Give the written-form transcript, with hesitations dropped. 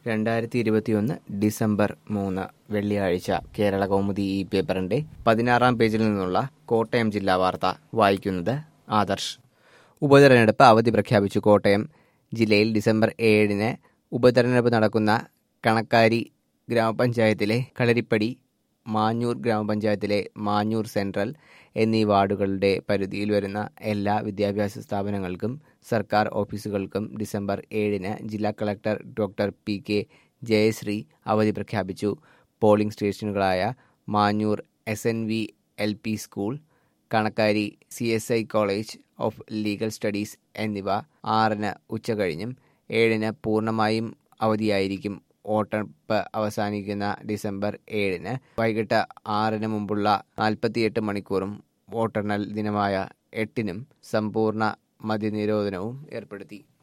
2021 December 3 വെള്ളിയാഴ്ച കേരള കൗമുദി ഈ പേപ്പറിന്റെ 16-ാം പേജിൽ നിന്നുള്ള കോട്ടയം ജില്ലാ വാർത്ത വായിക്കുന്നത് ആദർശ്. ഉപതെരഞ്ഞെടുപ്പ് അവധി പ്രഖ്യാപിച്ചു. കോട്ടയം ജില്ലയിൽ ഡിസംബർ 7-ന് ഉപതെരഞ്ഞെടുപ്പ് നടക്കുന്ന കണക്കാരി ഗ്രാമപഞ്ചായത്തിലെ കളരിപ്പടി, മാഞ്ഞൂർ ഗ്രാമപഞ്ചായത്തിലെ മാഞ്ഞൂർ സെൻട്രൽ എന്നീ വാർഡുകളുടെ പരിധിയിൽ വരുന്ന എല്ലാ വിദ്യാഭ്യാസ സ്ഥാപനങ്ങൾക്കും സർക്കാർ ഓഫീസുകൾക്കും ഡിസംബർ 7-ന് ജില്ലാ കളക്ടർ ഡോക്ടർ പി.കെ. ജയശ്രീ അവധി പ്രഖ്യാപിച്ചു. പോളിംഗ് സ്റ്റേഷനുകളായ Manjoor SNV-LP school, Kanakkari CSI college of legal studies എന്നിവ 6-ന് ഉച്ചകഴിഞ്ഞും 7-ന് പൂർണ്ണമായും അവധിയായിരിക്കും. വോട്ടെടുപ്പ് അവസാനിക്കുന്ന ഡിസംബർ 7-ന് വൈകിട്ട് 6-ന് മുമ്പുള്ള 48 മണിക്കൂറും വോട്ടെണ്ണൽ ദിനമായ 8-നും സമ്പൂർണ്ണ മദ്യനിരോധനവും ഏർപ്പെടുത്തി.